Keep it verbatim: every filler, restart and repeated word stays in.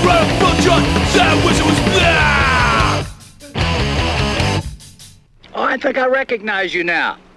right up front, John. Sam Whistle was there. Oh, I think I recognize you now.